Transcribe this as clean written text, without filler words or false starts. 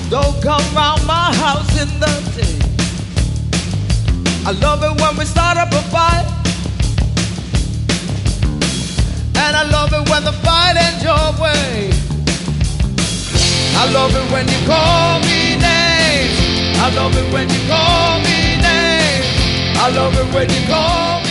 Don't come round my house in the day. I love it when we start up a fight, and I love it when the fight ends your way. I love it when you call me names. I love it when you call me names. I love it when you call me